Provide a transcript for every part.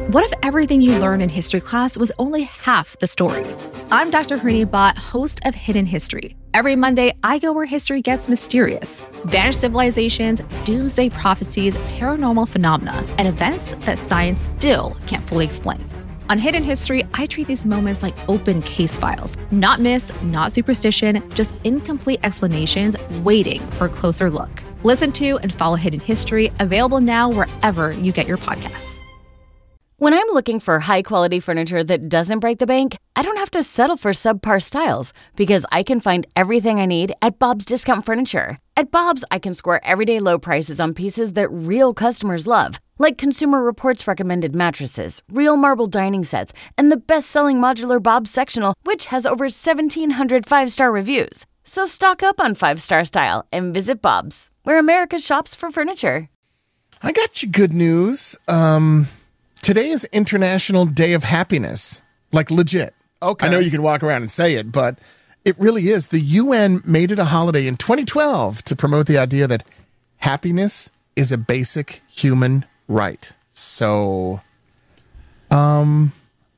What if everything you learned in history class was only half the story? I'm Dr. Harini Bhatt, host of Hidden History. Every Monday, I go where history gets mysterious. Vanished civilizations, doomsday prophecies, paranormal phenomena, and events that science still can't fully explain. On Hidden History, I treat these moments like open case files. Not myths, not superstition, just incomplete explanations waiting for a closer look. Listen to and follow Hidden History, available now wherever you get your podcasts. When I'm looking for high-quality furniture that doesn't break the bank, I don't have to settle for subpar styles because I can find everything I need at Bob's Discount Furniture. At Bob's, I can score everyday low prices on pieces that real customers love, like Consumer Reports recommended mattresses, real marble dining sets, and the best-selling modular Bob's Sectional, which has over 1,700 five-star reviews. So stock up on five-star style and visit Bob's, where America shops for furniture. I got you good news. Today is International Day of Happiness. Like, legit. Okay. I know you can walk around and say it, but it really is. The UN made it a holiday in 2012 to promote the idea that happiness is a basic human right. So, you're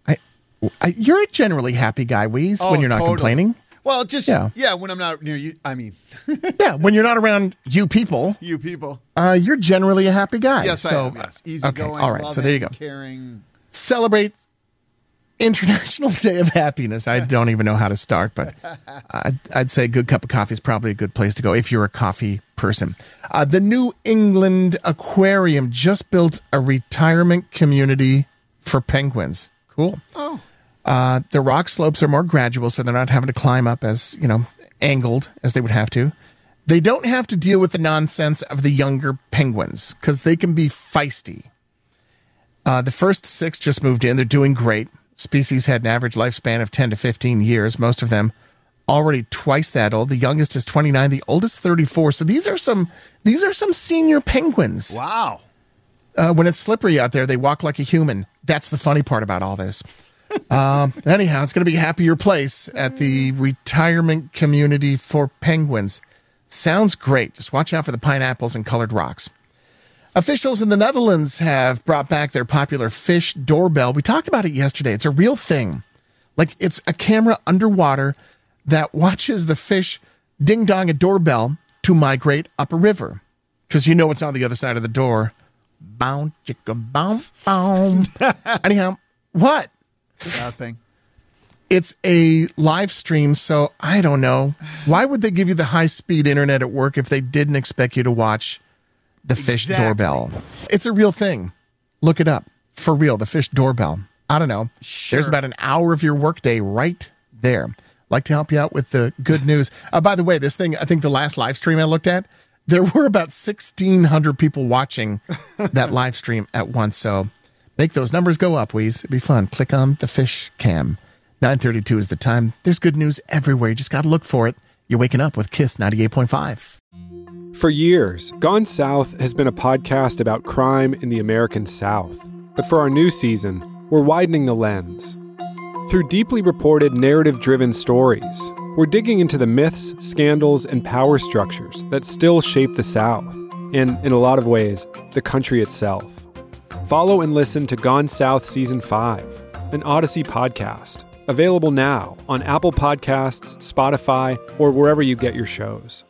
a generally happy guy, Weeze, when you're not totally. complaining. Well, just, when I'm not near you, I mean. Yeah, when you're not around you people. You people. You're generally a happy guy. Yes, so, I am, yes. Easygoing, okay, all right, loving, so there you go. Caring. Celebrate International Day of Happiness. I don't even know how to start, but I'd say a good cup of coffee is probably a good place to go if you're a coffee person. The New England Aquarium just built a retirement community for penguins. Cool. Oh. The rock slopes are more gradual, so they're not having to climb up as, angled as they would have to. They don't have to deal with the nonsense of the younger penguins because they can be feisty. The first 6 just moved in. They're doing great. Species had an average lifespan of 10 to 15 years. Most of them already twice that old. The youngest is 29, the oldest 34. So these are some senior penguins. Wow. When it's slippery out there, they walk like a human. That's the funny part about all this. Anyhow, it's going to be a happier place at the retirement community for penguins. Sounds great. Just watch out for the pineapples and colored rocks. Officials in the Netherlands have brought back their popular fish doorbell. We talked about it yesterday. It's a real thing. Like, it's a camera underwater that watches the fish ding-dong a doorbell to migrate up a river. Because you know what's on the other side of the door. Bow, chicka, bow, bow. Anyhow, what? Nothing. It's a live stream, so I don't know. Why would they give you the high-speed internet at work if they didn't expect you to watch the fish doorbell? It's a real thing. Look it up. For real, the fish doorbell. I don't know. Sure. There's about an hour of your workday right there. Like to help you out with the good news. By the way, this thing, I think the last live stream I looked at, there were about 1,600 people watching that live stream at once, so make those numbers go up, Weeze. It'd be fun. Click on the fish cam. 9:32 is the time. There's good news everywhere. You just got to look for it. You're waking up with KISS 98.5. For years, Gone South has been a podcast about crime in the American South. But for our new season, we're widening the lens. Through deeply reported, narrative-driven stories, we're digging into the myths, scandals, and power structures that still shape the South, and, in a lot of ways, the country itself. Follow and listen to Gone South Season 5, an Odyssey podcast, available now on Apple Podcasts, Spotify, or wherever you get your shows.